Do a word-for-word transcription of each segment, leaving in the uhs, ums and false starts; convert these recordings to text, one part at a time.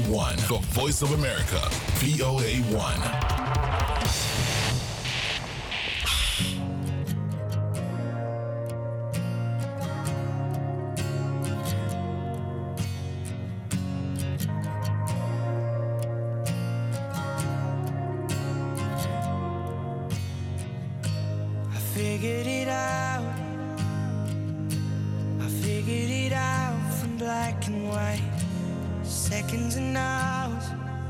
one, the voice of America, V O A one. Figured it out. I figured it out from black and white, seconds and hours.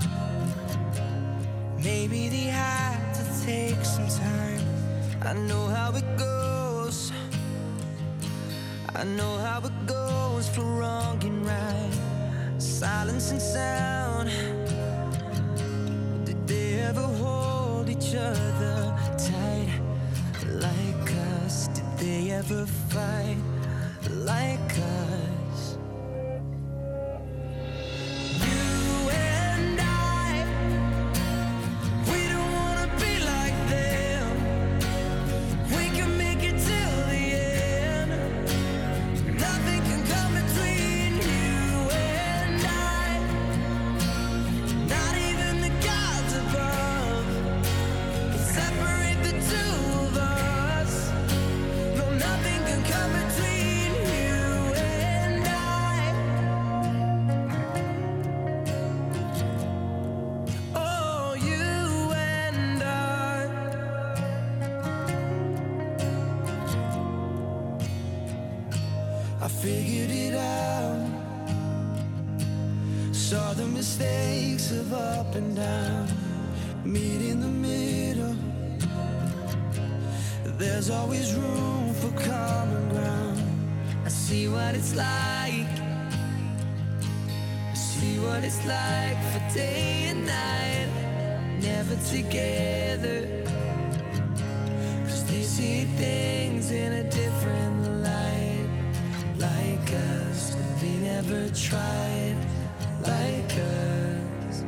Maybe they had to take some time. I know how it goes. I know how it goes for wrong and right. Silence and sound. Did they ever hold each other tight? Like us, did they ever fight like us? You and I, we don't wanna be like them. We can make it till the end. Nothing can come between you and I. Not even the gods above can separate the two of us. Nothing can come between you and I. Oh, you and I. I figured it out. Saw the mistakes of up and down. Meet in the middle. There's always room for common ground. I see what it's like. I see what it's like for day and night. Never together. 'Cause they see things in a different light. Like us, but they never tried like us.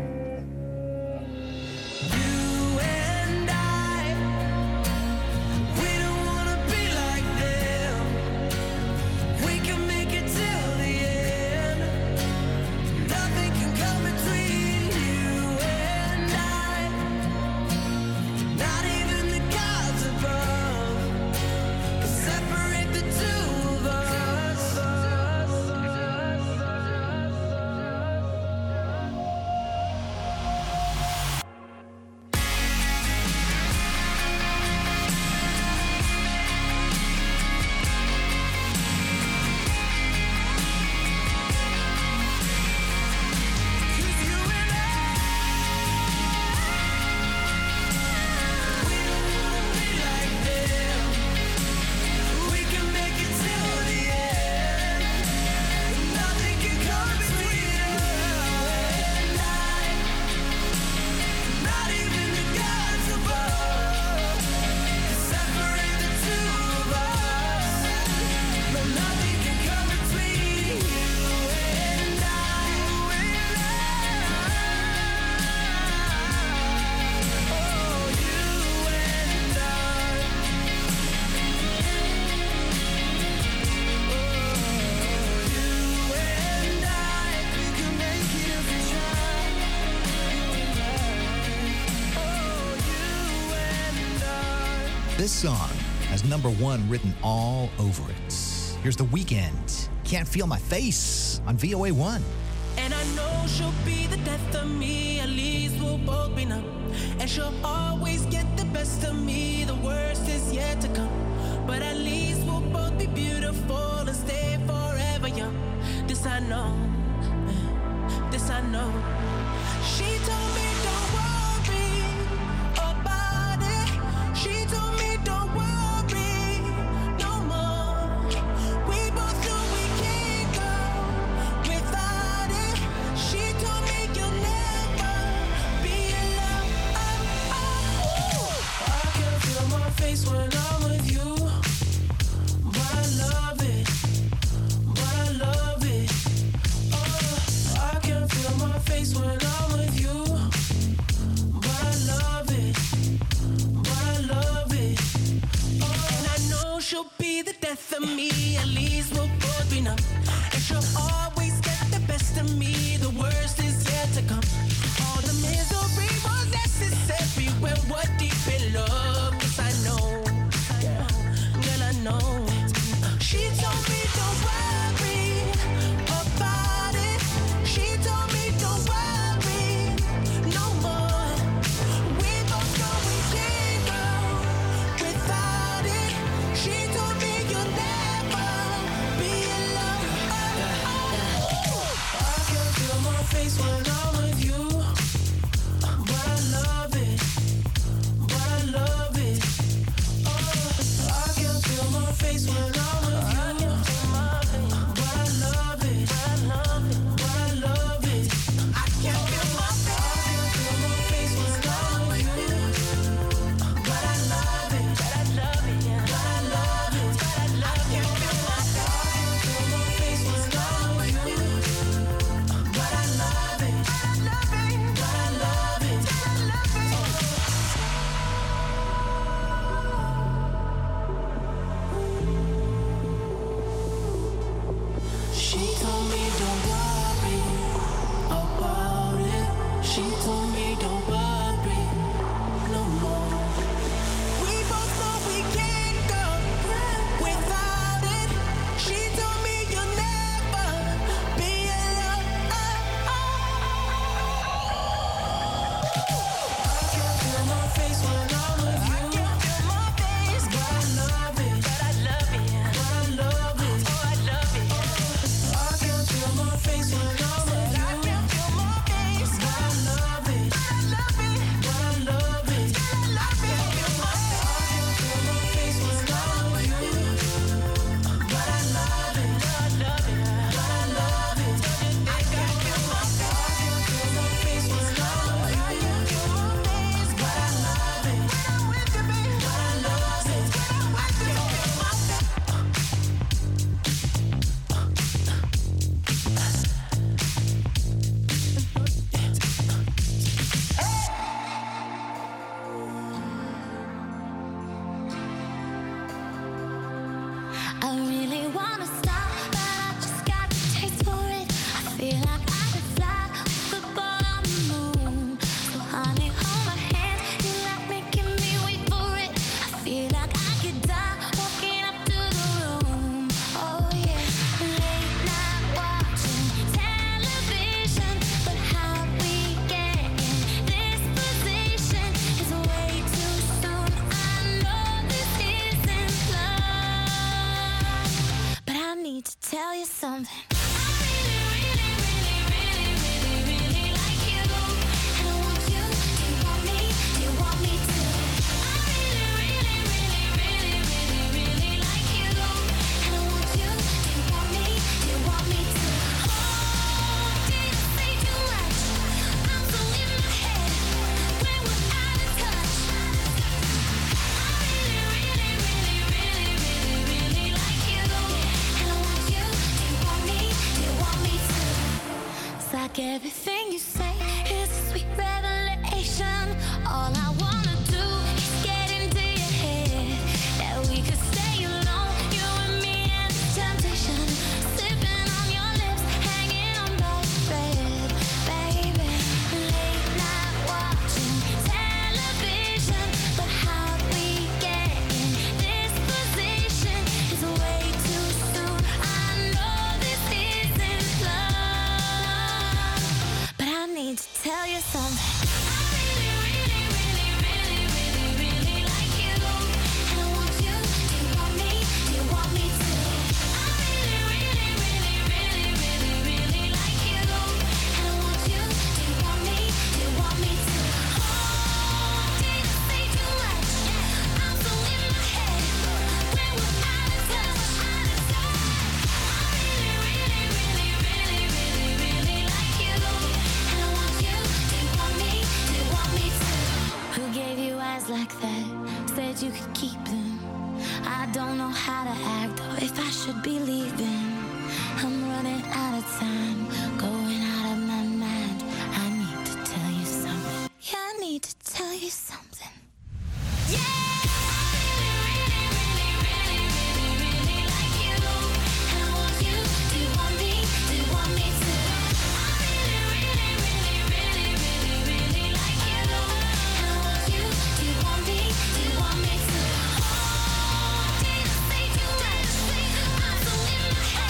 You and I, we don't wanna be like them. We can make it till the end. Nothing can come between you and I. Not even the gods above can separate the two of us. This song has number one written all over it. Here's The Weeknd, Can't Feel My Face on V O A one. And I know she'll be the death of me, at least we'll both be numb. And she'll always get the best of me, the worst is yet to come. But at least we'll both be beautiful and stay forever young. This I know, this I know. She told me don't worry about it. She told me don't worry no more. We both know we can't go without it. She told me you'll never be alone. Oh, oh, oh. I can feel my face when I'm with you, but I love it, but I love it. Oh, I can feel my face when face when I'm with you. But I love it. But I love it. Oh, I can feel my face when I'm with you. But I love it. But I love it. But I love it. I can feel my face. I can feel my face when I'm with you. But I love it. But I love it. Yeah. But I love it. But I love it. I can feel my face. I can feel my face when I'm with you. But I love it. But I love it. But I love it. But I love it. She told me don't worry about it. She told me don't worry no more. We both know we can't go without it. She told me you'll never be alone. I can feel my face when I'm with you. I can feel my face, but I love it. But I love it. But I love it. Oh, I love it. I can feel my face when I'm with you. I can feel my face, but I love it. But I love it. But I love it. But I love it. I can feel my face when I'm with you. But I love it. But I love it. But I love it. I can feel my face when I'm with you. I can feel my face, but I love it. When I'm with you, baby. But I love it. When I'm with you, I can feel my I really wanna stop, but I just got the taste for it. I feel like I could fly with the ball on the moon. So honey, hold my hand, you like making me wait for it. I feel like I could die walking up to the room. Oh yeah, late night watching television, but how we get in this position is way too soon. I know this isn't love, but I need to tell you something. I really, really, really, really, really, really like you, and I want you. Do you want me? Do you want me to? I really, really, really, really, really, really like you, and I want you. Do you want me? Do you want me to? Oh, did I say too much? I'm so in my head when we're out of touch. I really, really, really, really, really, really like you, and I want you. Do you want me? Do you want me to? It's like everything you say is a sweet revelation. All I wanna do is get into your head, that we could stay alone, you and me and the temptation, sipping on your lips, hanging on by a thread, baby. Late night watching television, but how we get in this position is way too soon. I know this isn't love, but I need to tell you something. I really, really, really, really, really, really like you, and I want you. Do you want me? Do you want me to? I really, really, really, really, really, really like you, and I want you. Do you want me? Do you want me to? Oh, did I say too much? I'm so in my head when we're out of touch. I really, really, really, really, really, really like you, and I want you. Do you want me? Do you want me to? Who gave you eyes like that? Said you could keep them. I don't know how to act or if I should be leaving. I'm running out of time, going out of my mind. I need to tell you something. Yeah, I need to tell you something. Yeah! I'm so in my head.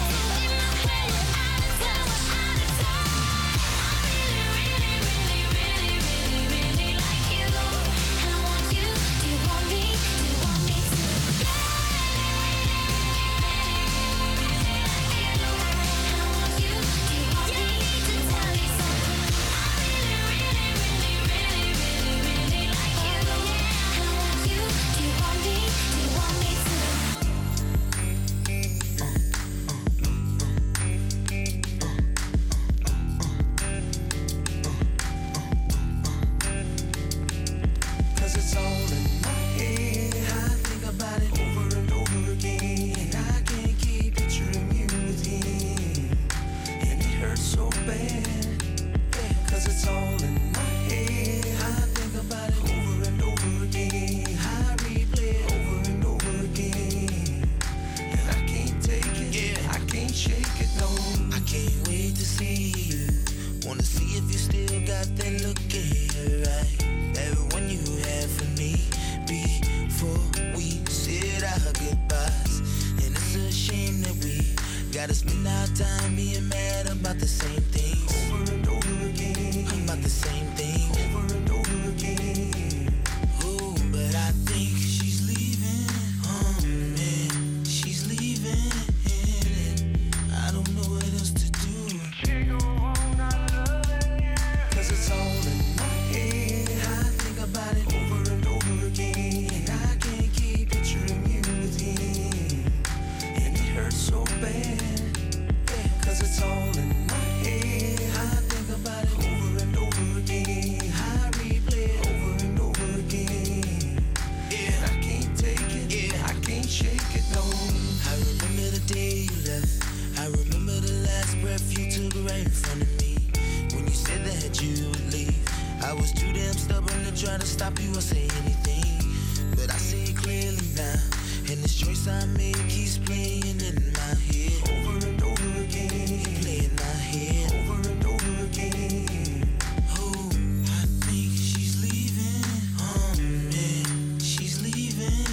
Cause it's all in my head. I think about it over and over again. I replay it over and over again. And I can't take it, yeah, I can't shake it, no. I can't wait to see you. Wanna see if you still got that look in your eye. That one you had for me before we said our goodbyes. And it's a shame that we gotta spend our time being mad about the same things. Over and over again. About the same thing. Over and over again. Oh, but I think she's leaving. Oh man, she's leaving. I don't know what else to do. Can't go on not loving you. Cause it's all in my head. I think about it over and over again. And I can't keep picturing you with him. And it hurts so bad. Cause it's all in my head. I think about it over and over again. I replay it over and over again. Yeah, I can't take it. Yeah, I can't shake it, no. I remember the day you left. I remember the last breath you took right in front of me. When you said that you would leave, I was too damn stubborn to try to stop you or say anything. But I see it clearly now. And this choice I made keeps playing in my head. Over and over again. Play in my head. Over and over again. Oh, I think she's leaving. Oh man, she's leaving.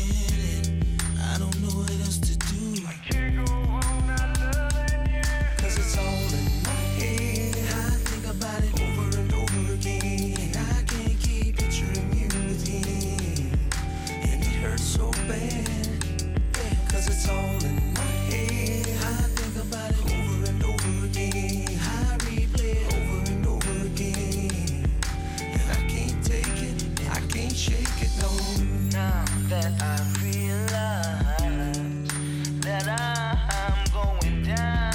I don't know what else to do. I can't go on not loving you. Cause it's all in my head. I think about it over and over again. And I can't keep picturing you with him. And it hurts so bad. Cause it's all in my head. I think about it over and over again. I replay it over and over again. And I can't take it, I can't shake it, no. Now that I realize that I'm going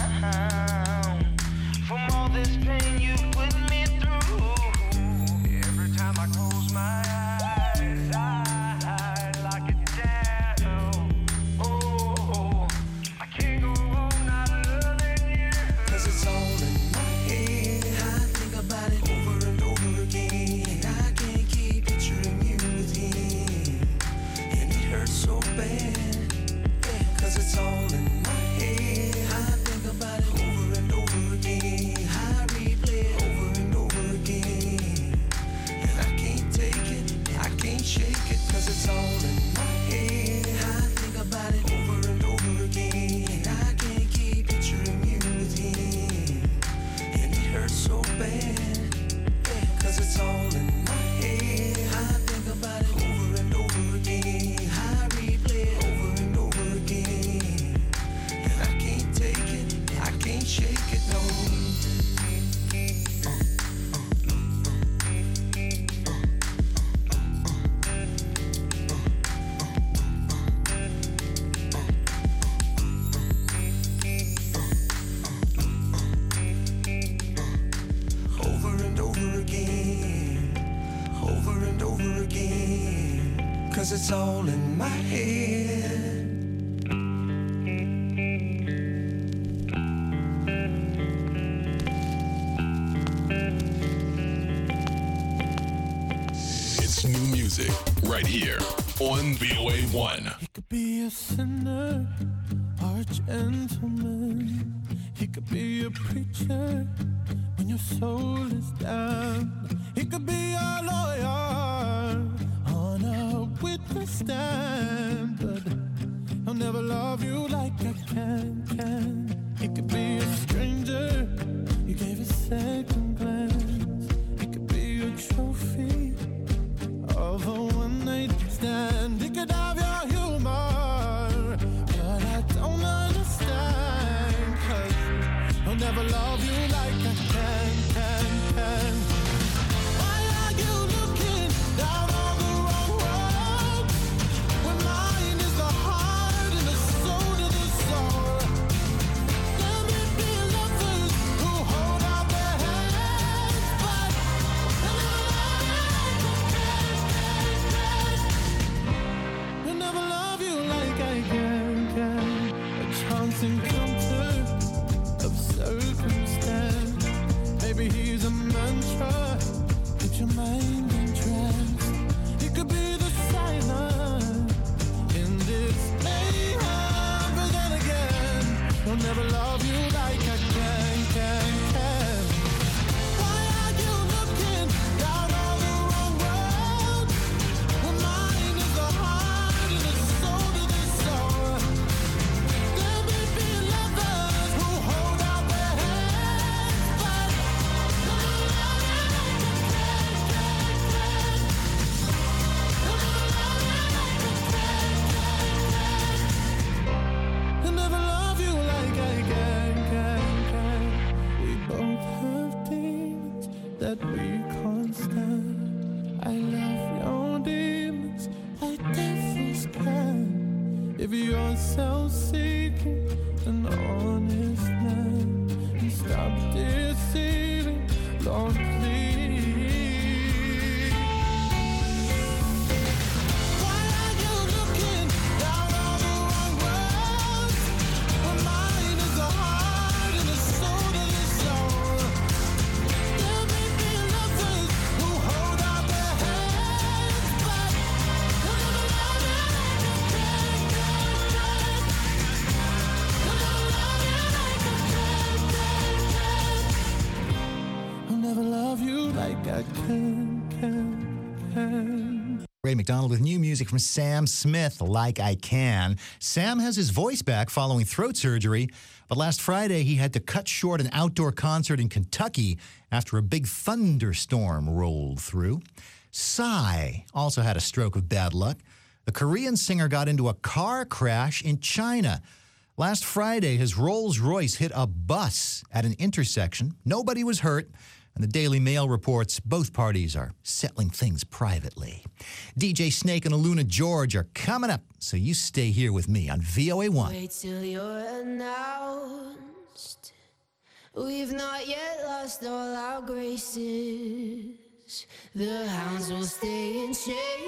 down from all this pain you put me through. Every time I close my eyes, I lock it down. Oh, I can't go on not loving you. Cause it's all in my head. I think about it over and over again. And I can't keep picturing you with him. And it hurts so bad. Cause it's all in my head. I think about it over and over again. I replay it over and over again. And I can't take it, I can't shake it. Cause it's all in my head. I think about it over and over again. And I can't keep picturing you with him. And it hurts so bad. Cause it's all in my head. I think about it over and over again. I replay it over and over again. And I can't take it, I can't shake it, no. Over and over again, over and over again. Cause it's all in my head. It's new music right here on V O A one. He could be a sinner or a gentleman. He could be a preacher when your soul is down. He could be a lawyer on a witness stand, but he'll never love you like I can, can. He could be a stranger you gave a second glance. He could be a trophy of a one-night stand. He could have your humor, but I don't understand. Cause he'll never love you like I can, can, can. Why are you looking down on the wrong road? When mine is the heart and the soul to the soul. Let me be lovers who hold out their hands. that we can't stand. I love your demons like devils can. If you're self-seeking, an honest man, and stop deceiving, Lord, please. Why are you looking down all the wrong roads? My mind is a heart and a soul to the soul. There may be lovers who hold out their hands, but they'll never love you like a friend, friend, friend. They'll never love you like a friend, friend, friend. I'll never love you like I can, can, can. Ray McDonald with new music from Sam Smith, Like I Can. Sam has his voice back following throat surgery, but last Friday he had to cut short an outdoor concert in Kentucky after a big thunderstorm rolled through. Psy also had a stroke of bad luck. The Korean singer got into a car crash in China. Last Friday, his Rolls-Royce hit a bus at an intersection. Nobody was hurt. And the Daily Mail reports both parties are settling things privately. D J Snake and Aluna George are coming up, so you stay here with me on V O A one. Wait till you're announced. We've not yet lost all our graces. The hounds will stay in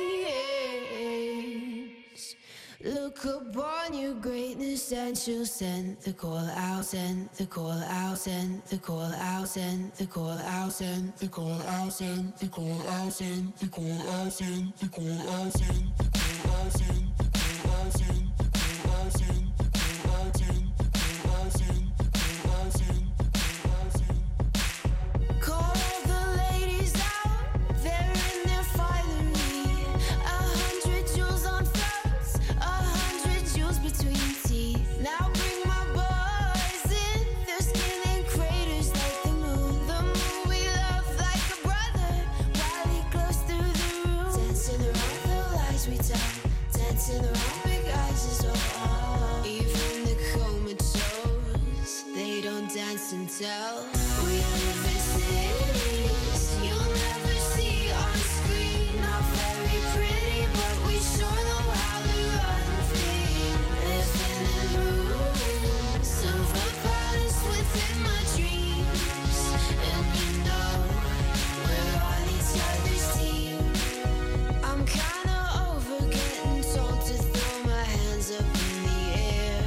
chains. Look upon your greatness and she'll send the call out, send the call out, send the call out, send the call out, send the call out, send the call out, send the call out, send the call out, send the call out, send the call out, send the call out, send the call out, send the call out, send the call out, send the call out, send. Call the ladies out, they're in their finery. A hundred jewels on throats, a hundred jewels between teeth. Now bring my boys in, their skin in craters like the moon. The moon we love like a brother, while he glows through the room. Dancing around the lies we tell, dancing around big eyes is all. Even the comatose, they don't dance and tell. We live in cities you'll never see on screen. Not very pretty, but we sure know how to run free. Living in rooms of a palace within my dreams. And you know, we're on each other's team. I'm kinda over getting told to throw my hands up in the air.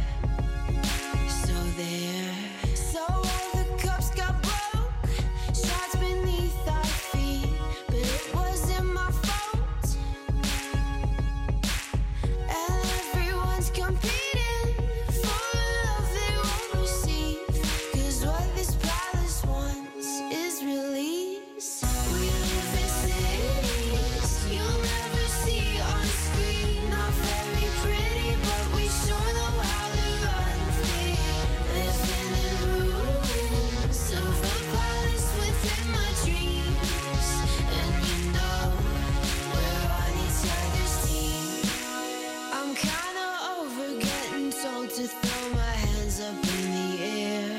So there. So all the cups got broke, shards beneath our feet, but it wasn't my fault. And everyone's competing for a love they won't receive, 'cause what this palace wants is release. We live in cities you'll never see on screen. Not very pretty, but we sure know how to run free. Living in rooms of a palace within my dreams. And you know, we're on each other's team. I'm kinda over getting told to throw my hands up in the air.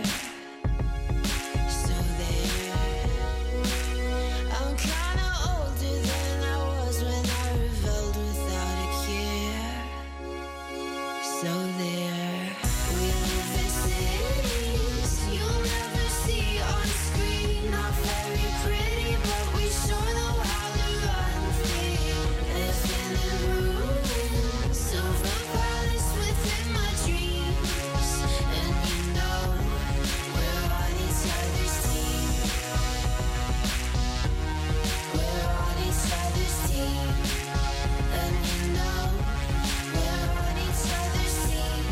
So there. I'm kinda older than I was when I rebelled without a care. So there. We live in cities you'll never see on screen. Not very pretty, but we sure know how to run free. Living in rooms of a palace within my dreams. And you know, we're on each other's team. We're on each other's team. And you know, we're on each other's team.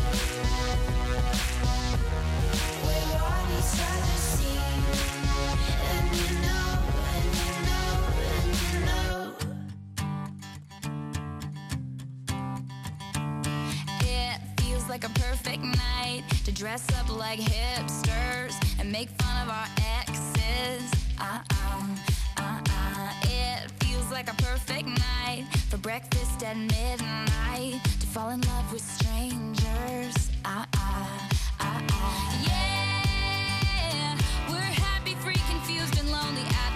We're on each other's team. And you know, and you know, and you know. It feels like a perfect night to dress up like hipsters and make fun of our exes. Uh-uh, uh-uh. It feels like a perfect night for breakfast at midnight, to fall in love with strangers. Uh-uh, uh-uh. Yeah, we're happy, free, confused, and lonely at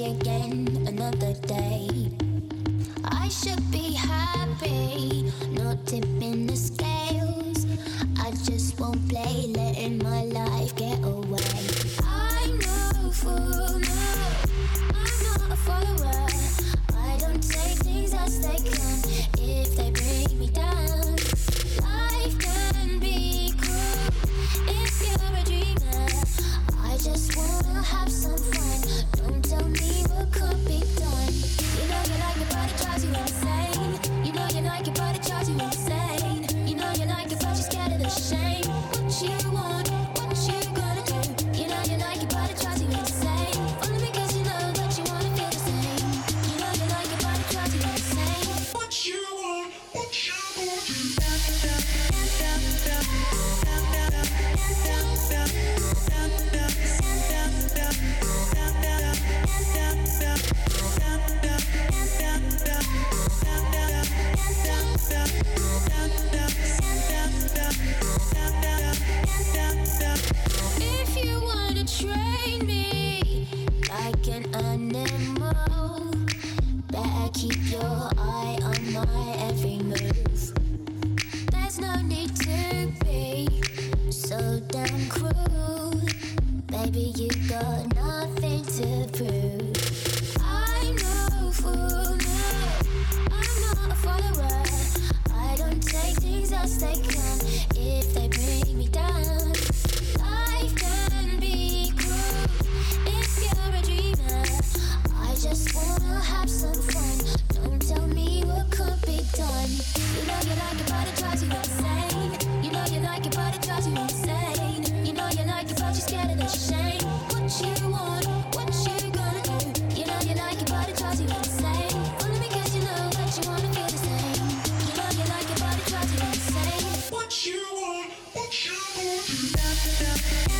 again another day. I should be happy, not tipping the scales. I just won't play, letting my life get away. I'm no fool, no, I'm not a follower. I don't take things as they come if they bring me down. Life can be cruel if you're a dreamer. I just wanna have some fun. Don't tell me what could be done. You know you like it, but it drives you insane. You know you like it, but it drives you insane. You know you like it, but you're scared of the shame. What you want, what you gonna do? You know you like it, but it drives you insane. Only because you know that you wanna feel the same. You know you like it, but it drives you insane. What you want, what you gonna do? If you wanna train me like an animal, better keep your eye on my every move. There's no need to be so damn cruel. Baby, you got nothing to prove. I'm no fool, no, I'm not a follower. I don't take things as they come if they bring me down. Life can be cruel if you're a dreamer. I just wanna have some fun. Don't tell me what could be done. You know you like it, but it drives you insane. You know you like it, but it drives you insane. You know you like it, but you're scared of the shame. What you want, what you gonna do? You know you like it, but it drives you insane. Only because you know that you wanna feel the same. You know you like it, but it drives you insane. What you want, what you gonna do?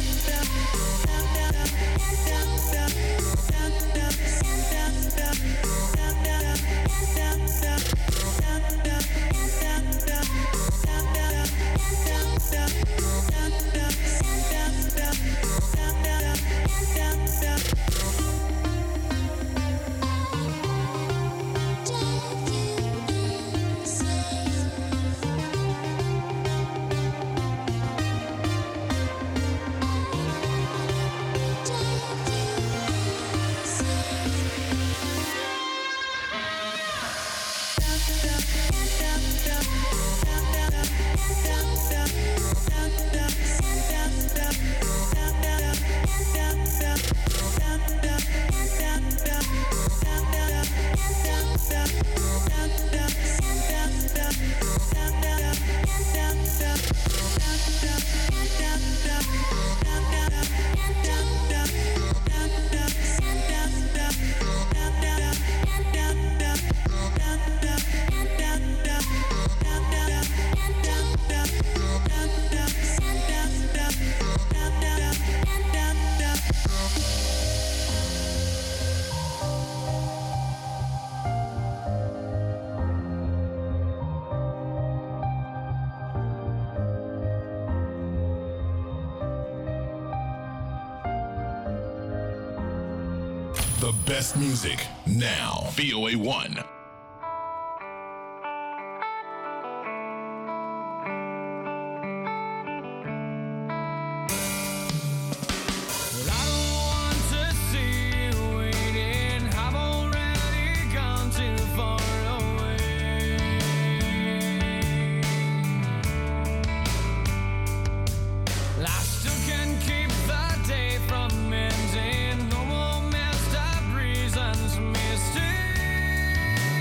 The best music now. V O A one. Ending, no more messed up reasons, mistakes.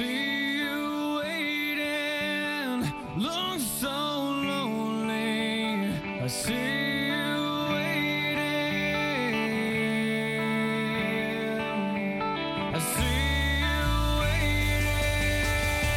see you waiting, look so lonely. I see you waiting. I see you waiting.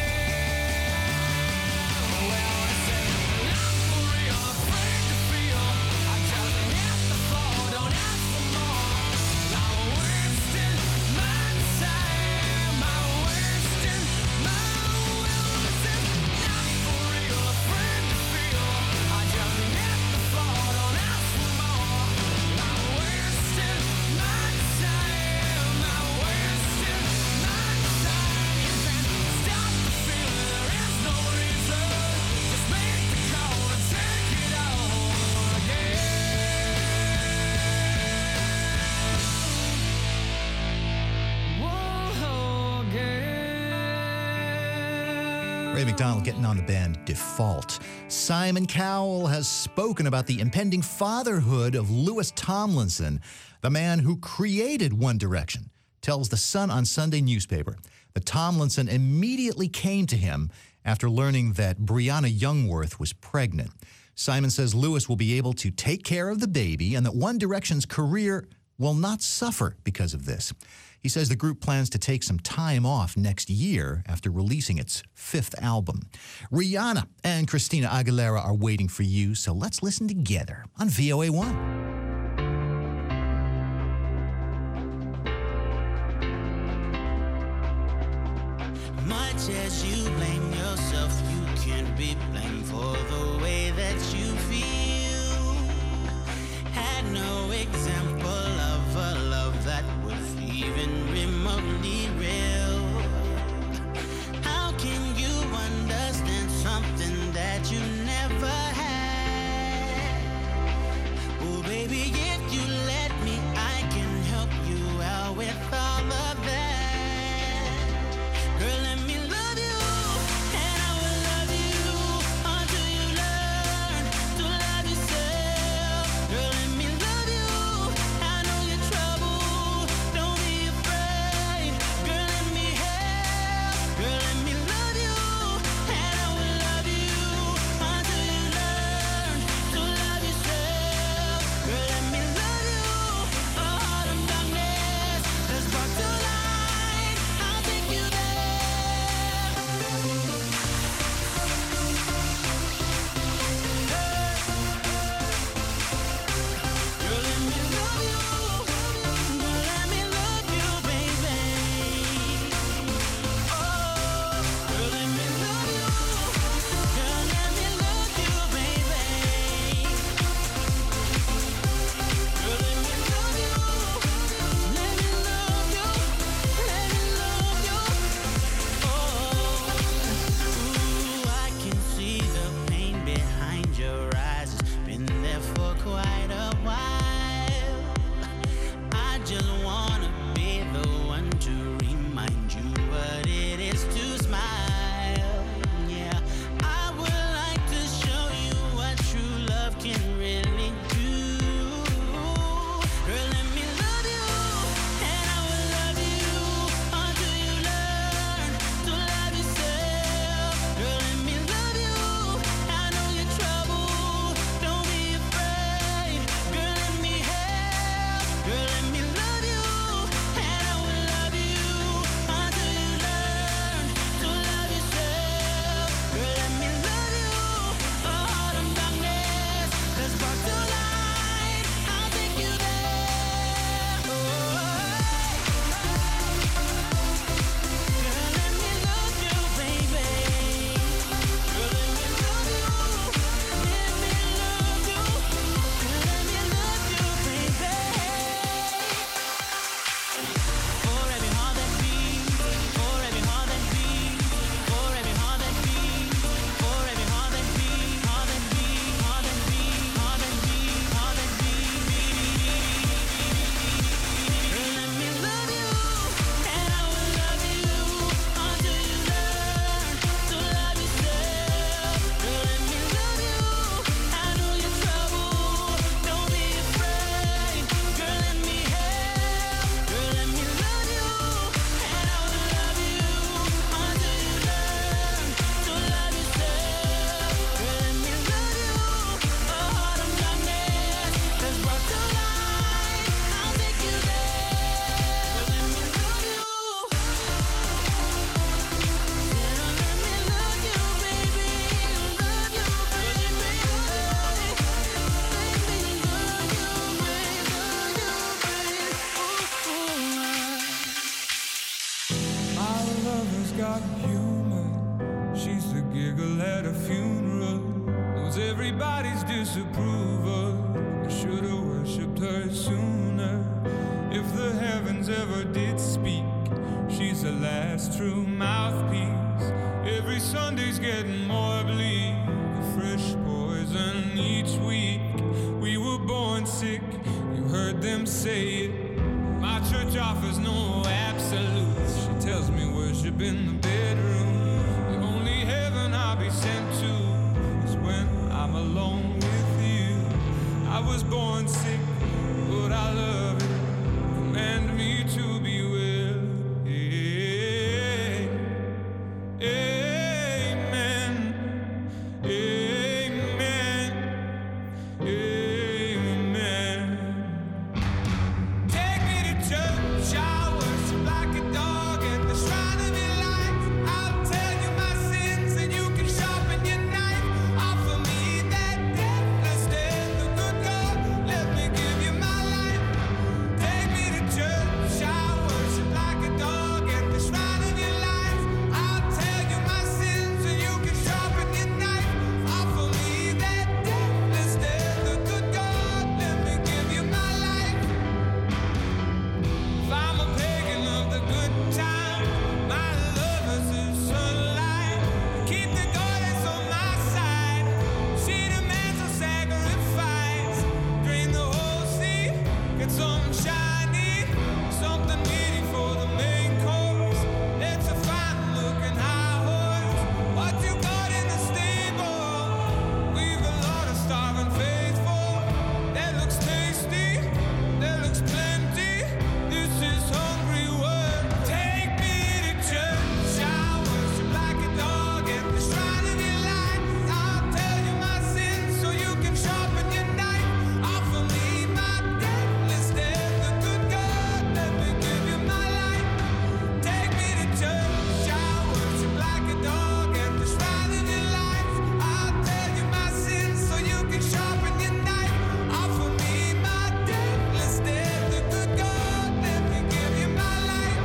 Well, I say not for real, afraid to feel. I just hit the floor, don't ask for more. I'm wasting my time. I'm wasting my will. This is not for real, afraid to feel. I just hit the floor, don't ask for more. I'm wasting my time. I'm wasting my time. You can't stop the feeling. There is no reason. Just make the call and take it all again. Whoa, again. Ray McDonald getting on the band Default. Simon Cowell has spoken about the impending fatherhood of Louis Tomlinson, the man who created One Direction. Tells the Sun on Sunday newspaper that Tomlinson immediately came to him after learning that Brianna Youngworth was pregnant. Simon says Louis will be able to take care of the baby and that One Direction's career will not suffer because of this. He says the group plans to take some time off next year after releasing its fifth album. Rihanna and Christina Aguilera are waiting for you, so let's listen together on V O A one. Much as you blame yourself, you can't be blamed for the way that you feel. Had no example of a love that was even remotely real. How can you understand something that you never had? Oh, baby, if you let me, I can help you out with all of that. Girl, let me love you, and I will love you until you learn to love yourself. Girl, let me love you, funeral. Knows everybody's disapproval. I should have worshipped her sooner. If the heavens ever did speak, she's the last true mouthpiece. Every Sunday's getting more bleak, a fresh poison each week. We were born sick, you heard them say it. My church offers no absolutes. She tells me worship in the bedroom. The only heaven I'll be sent to is when I'm alone with you. I was born sick, but I love it. Command me to be well. Amen. Amen. Amen. Take me to church, I worship like a dog at the shrine of your life. I'll tell you my sins and you can sharpen your knife. Offer me that deathless death, the good God, let me give you my life. Take me to church, I worship like a dog at the shrine of your life. I'll tell you my sins and you can sharpen your knife. Offer me that deathless death, the good God, let me give you my life. If I'm a pagan of the good time, my love is the sunlight. Keep the goddess on my side. She demands a sacrifice. Drain the whole sea, get something shiny, something meaty for the main course. It's a fine looking high horse. What you got in the stable? We've a lot of starving faithful. That looks tasty, that looks plenty. This is hungry work. Take me to church, I worship like a dog at the shrine of your life. I'll tell you my sins so you can sharpen your knife. Offer me my deathless death, the good God, let me give you my life. Take me to church, I worship like a dog at the shrine of your life. I'll tell you my sins so you can sharpen your knife. Offer me my deathless death, the good God, let me give you my life.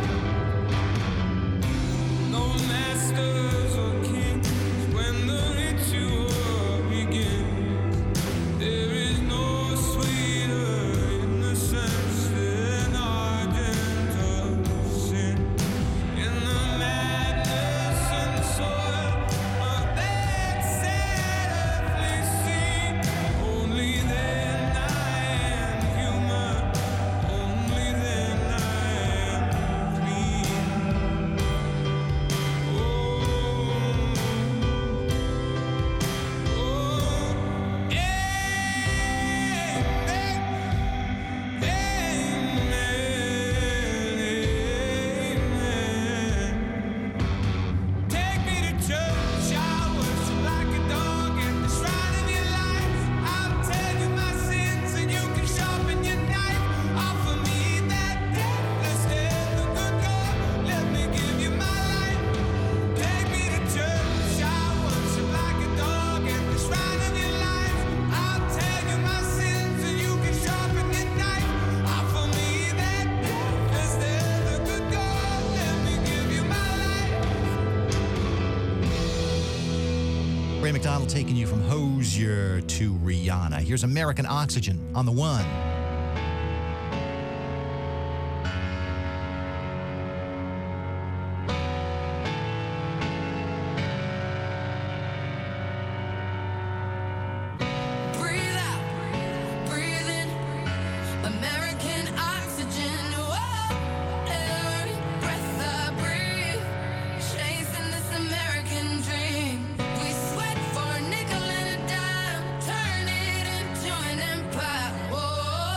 No masters or kings when the ritual begins. There is no sweeter innocence than ardent of sin. In the madness and soil of that sad earthly scene, only then I am human, only then I am clean. Oh, oh, amen, amen. Take me to church, I worship like a dog at the shrine of your life. I'll tell you my sins and you can sharpen your knife. Offer me that deathless death, the good God, let me give you my life. Take me to church, I worship like a dog at the shrine of your life. I'll tell you my sins and you can sharpen your knife. Offer me that deathless death, the good God, let me give you my life. Ray McDonald taking you from Hozier to Rihanna. Here's American Oxygen on the one. Breathe out, breathe in, American oxygen. Whoa, every breath I breathe, chasing this American dream. We sweat for a nickel and a dime, turn it into an empire. Whoa,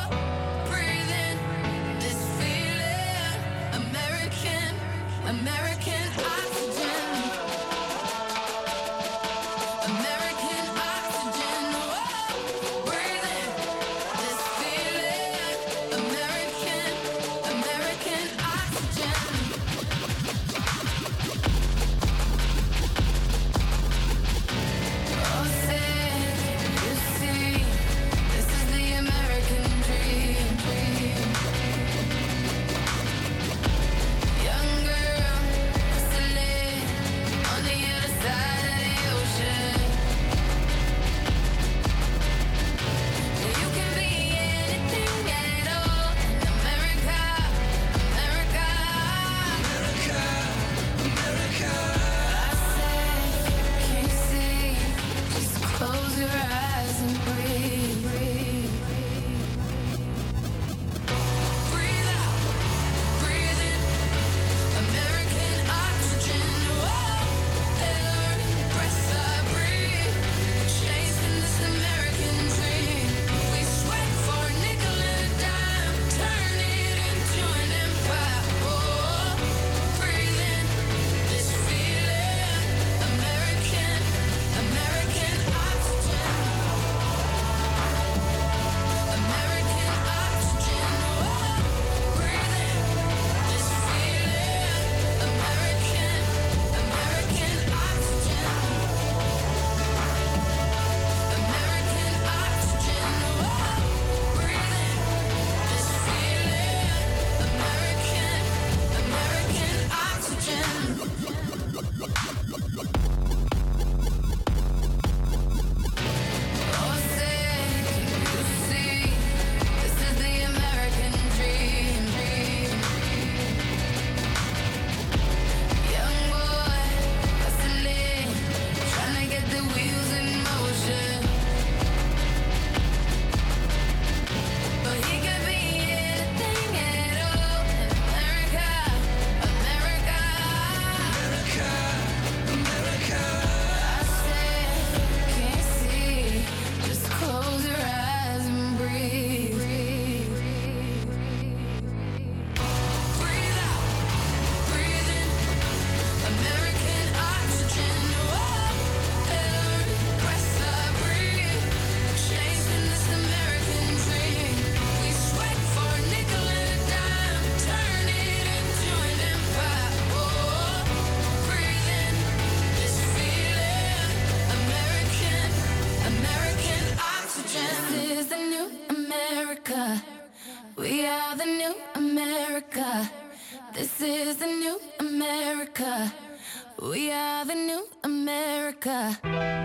America. We are the new America. This is the new America. We are the new America.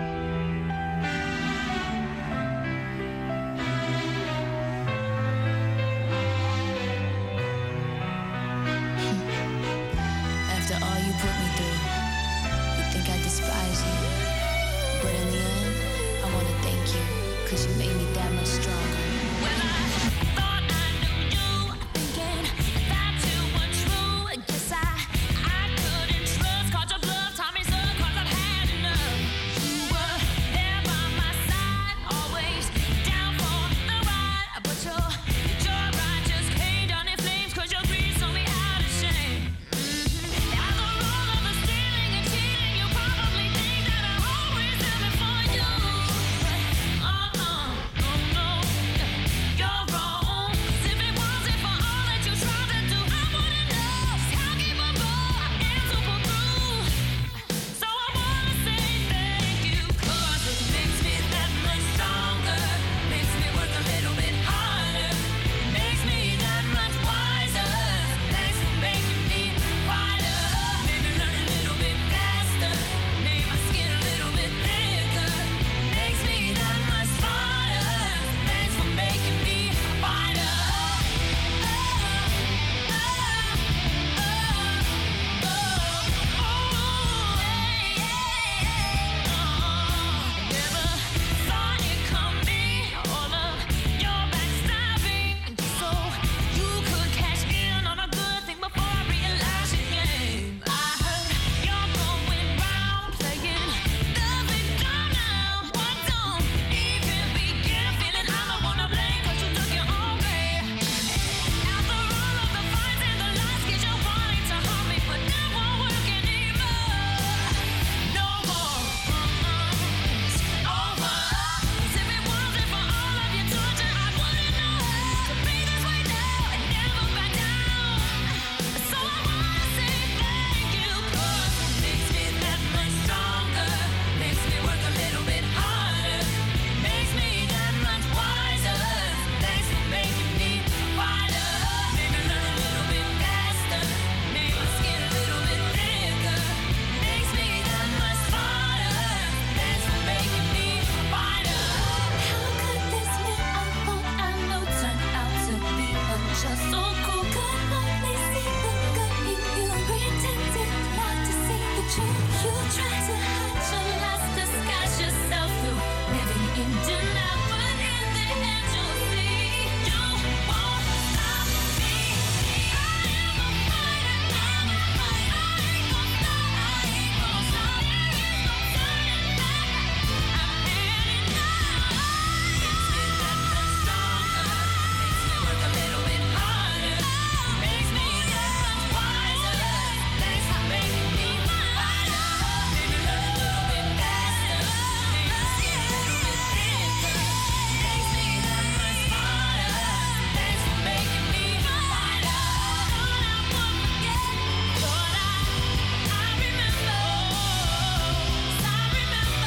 After all you put me through, you think I despise you. But in the end, I want to thank you, cause you made me that much stronger. Well, I thought I knew you, thinking that you were true. Guess I, I couldn't trust, caught your bluff, taught me so, cause I've had enough. You were there by my side, always down for the ride. But your, your ride just came down in flames, cause your greed saw me out of shame. After all of the stealing and cheating, you probably think that I always am it for you. Uh-uh, oh no, you're wrong. 'Cause if it wasn't for all that you tried to do, I wouldn't know just how capable I am to pull through. So I wanna say thank you, 'cause it makes me that much stronger, makes me work a little bit harder, makes me that much wiser. Thanks for making me wider, made me learn a little bit faster, made my skin a little bit thicker, makes me that much smarter. Thanks for making me wider. Oh, oh, oh, oh, oh, hey, hey, oh. Never saw it coming, all of your backstabbing, so you could cash in on a good thing before I realized your game. I heard you're going round playing the victim now. What don't even begin feeling I'm the one to blame, 'cause you took your own way. After all of the fights and the lies, 'cause you wanted to harm me, but that won't work anymore. No more, uh-uh, it's over. 'Cause if it wasn't for all of your torture, I wouldn't know to be this way now and never back down. So I wanna say thank you, 'cause it makes me that much stronger, makes me work a little bit harder, makes me that much wiser. Thanks for making me wider, made me learn a little bit faster, made my skin a little bit thicker, makes me that much smarter. Thanks for making me wider. How could this man I thought I knew turn out to be unjust? So cool, could only see the good in you, pretended not to see the truth. You try to hide your lies, disguise yourself through living in denial, but in the end you'll see you won't stop me. I am a fighter, I'm a fighter. I ain't gon' stop, I ain't gon' stop. There is no turning back. I'm heading now. Makes me that much stronger, makes me work a little bit harder, makes me that much wiser. Thanks for making me wider, made me learn a little bit faster, made my skin a little bit thicker, makes me that much smarter. Thanks for making me wider. Thought I would forget, thought I, I remember, I remember,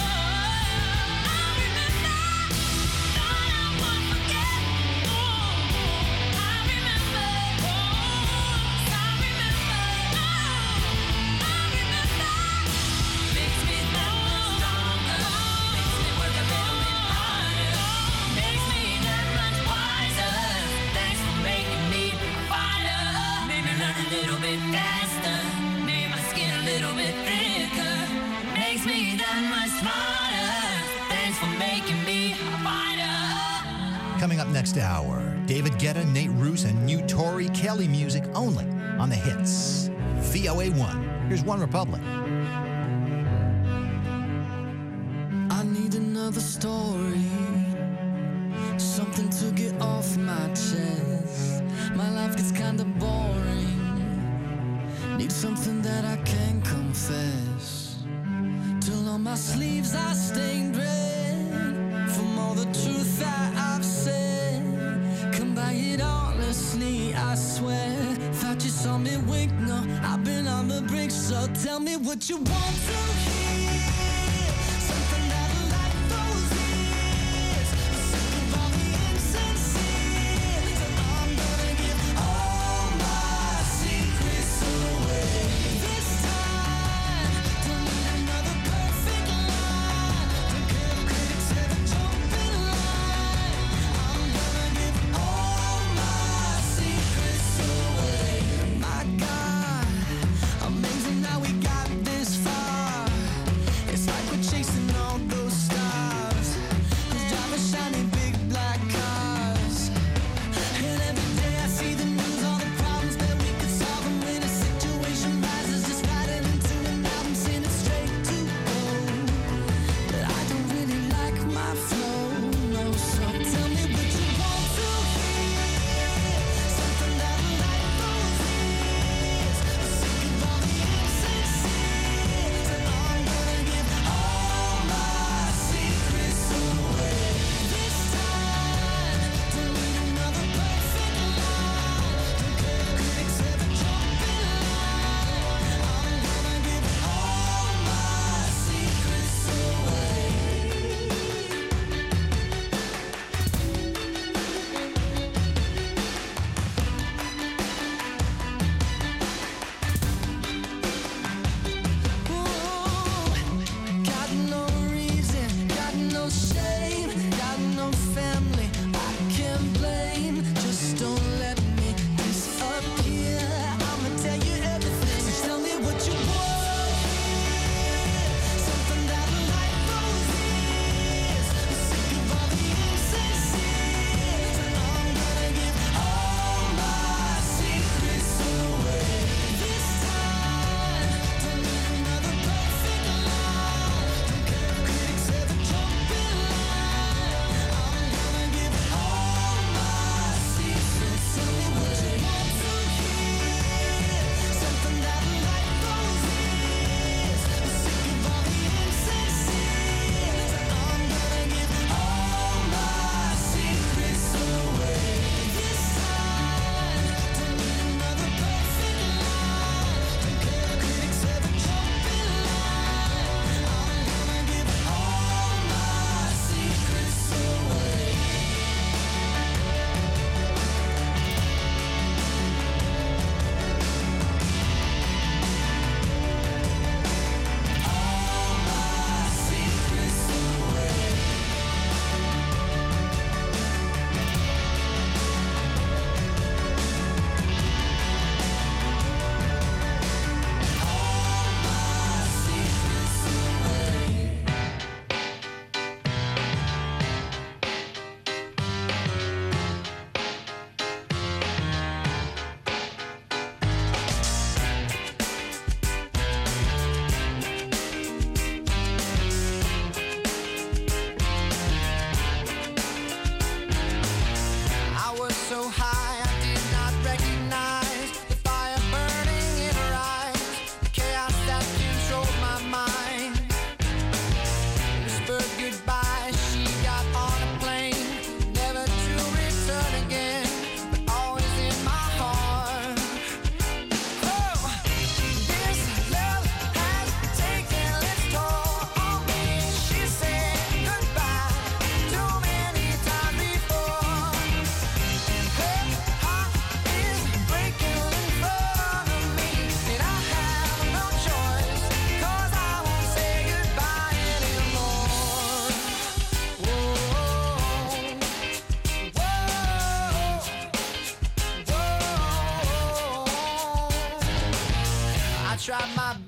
I remember. Thought I would forget, oh, I remember, oh, I remember, oh, I remember. Makes me that much stronger, makes me work a little bit harder, makes me that much wiser. Thanks for making me wider, made me learn a little bit faster, made my skin a little bit thicker, makes me that much smarter. Thanks for making me wider. Coming up next hour, David Guetta, Nate Roos, and new Tori Kelly music only on the hits. V O A one. Here's One Republic. I need another story, something to get off my chest. My life gets kinda boring, need something that I can confess. Till on my sleeves I stained red from all the truth that I've said. Come by it honestly, I swear. Thought you saw me wink, no, I've been on the brink. So tell me what you want to hear. Something that'll light those ears. I'm sick of all the insincere. tried my